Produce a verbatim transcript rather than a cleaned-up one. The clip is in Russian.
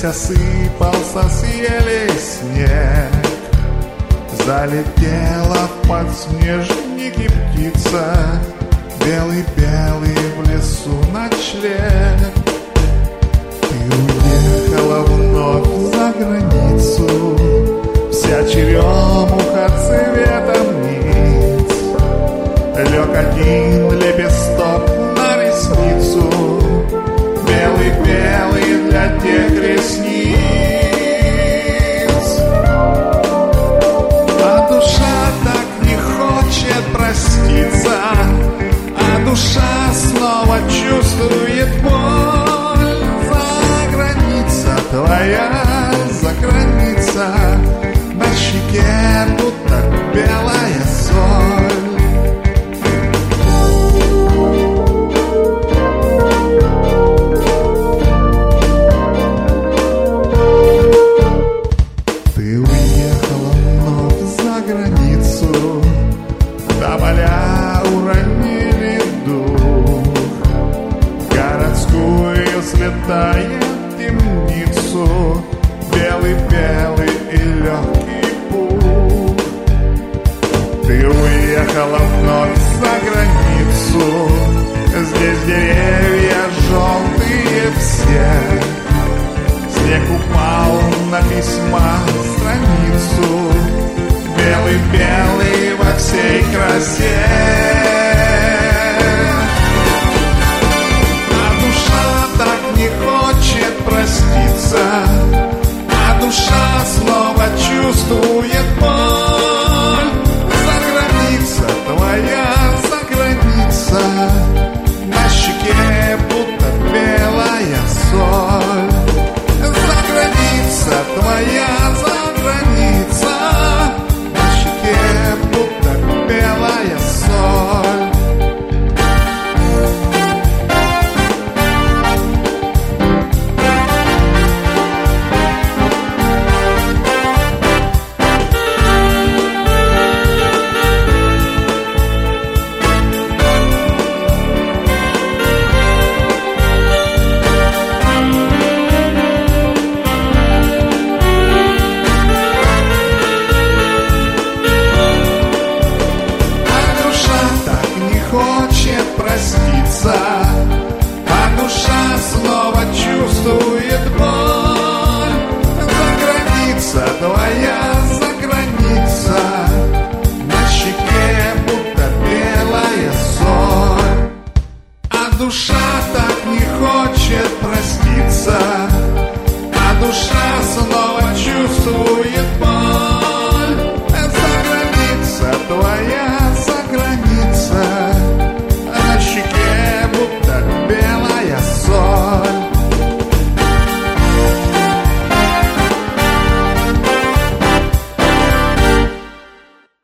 осыпался с елей снег. Залетела в подснежники птица, белый-белый в лесу ночлег. Ты уехала вновь за границу, вся черемуха цветом ниц. Лег один лепесток на ресницу, белый-белый для тех ресниц. А душа так не хочет проститься, а душа снова чувствует боль. За граница твоя, за граница, на щеке будто белая соль. Ты уехала вновь за границу, тополя уронили дух. Городскую слетает темницу, белый-белый и легкий пух. Ты уехала вновь за границу, здесь деревья желтые все. Снег упал на письма страницу, белый-белый во всей красе. А душа так не хочет проститься, а душа снова чувствует